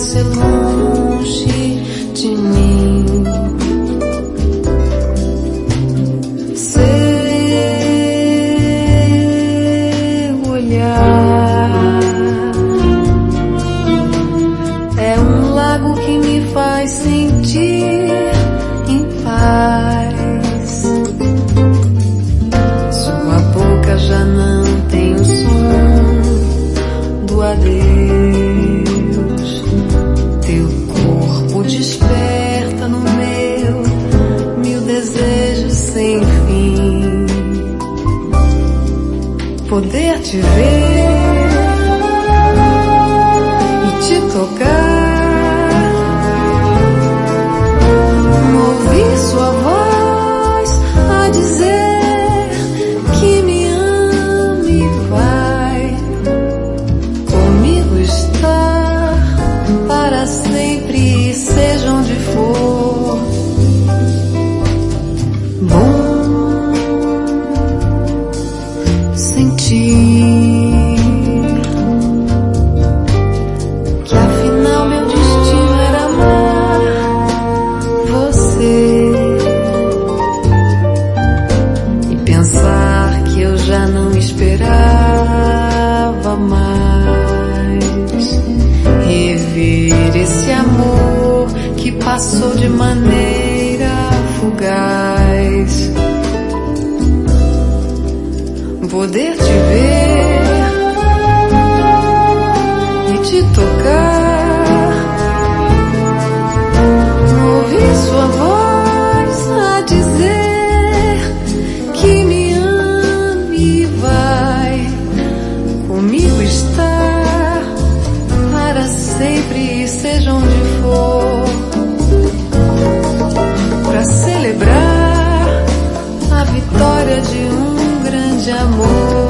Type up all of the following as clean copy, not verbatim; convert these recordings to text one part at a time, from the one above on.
ser longe de mim. Seu olhar é um lago que me faz sentir em paz. Sua boca já não tem o som do adeus. Teu corpo desperta no meu mil desejos sem fim. Poder te ver e te tocar, ouvir sua voz a dizer que me ama e vai comigo estar para sempre, seja onde for. Bom sentir que afinal meu destino era amar você e pensar que eu já não esperava mais rever esse amor que passou de maneira fugaz. Poder te ver e te tocar, ouvir sua voz a dizer que me ama e vai comigo estar para sempre, seja onde for, para celebrar a vitória de um grande amor.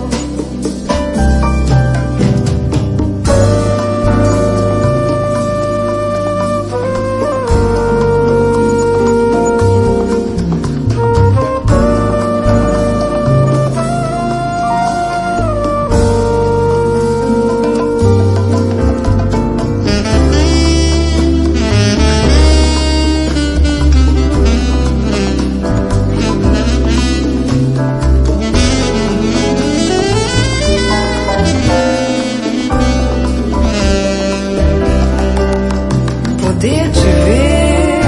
Poder te ver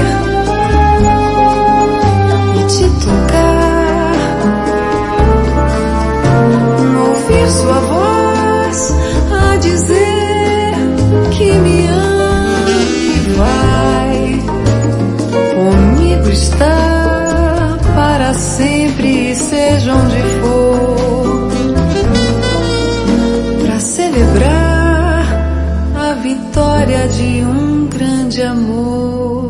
e te tocar, ouvir sua voz a dizer que me ama e vai comigo estar para sempre, seja onde for, para celebrar a vitória de um grande amor.